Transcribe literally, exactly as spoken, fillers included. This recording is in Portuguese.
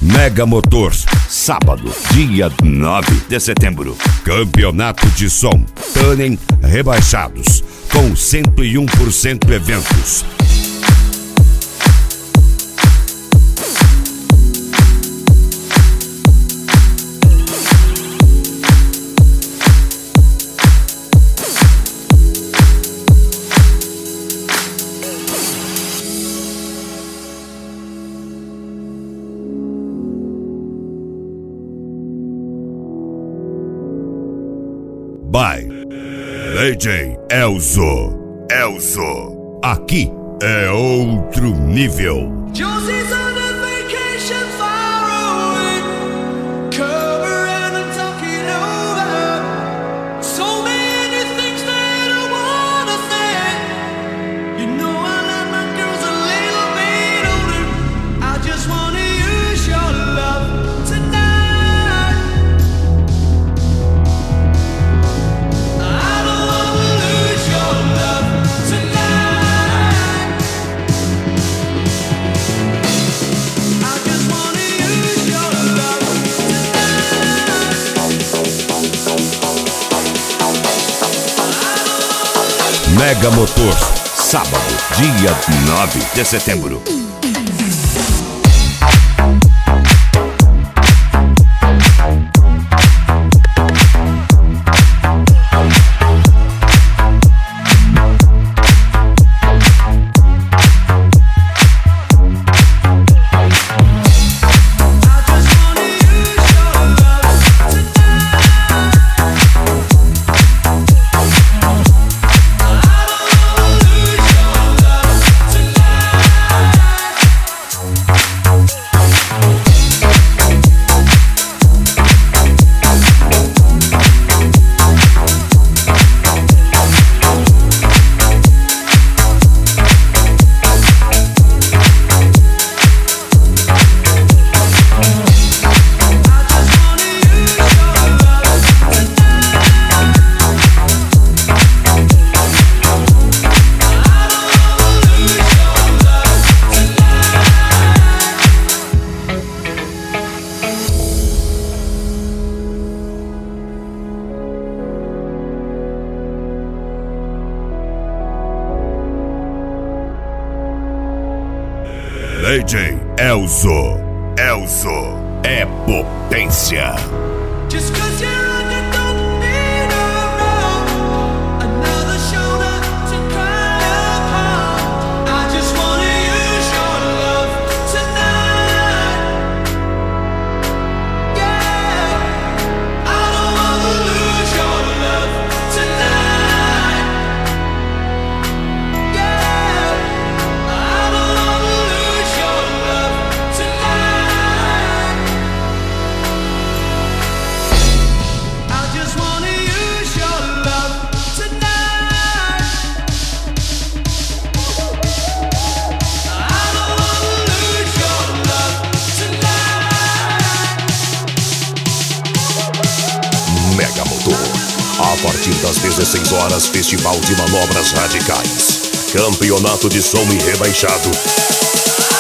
Mega Motors, sábado, dia nove de setembro. Campeonato de som, Tuning rebaixados, com cento e um por cento eventos. By D J Elzo. Elzo. Aqui é outro nível. Mega Motors, sábado, dia nove de setembro. D J Elzo. Elzo é potência. Mega Motor. A partir das dezesseis horas, Festival de Manobras Radicais. Campeonato de som e rebaixado.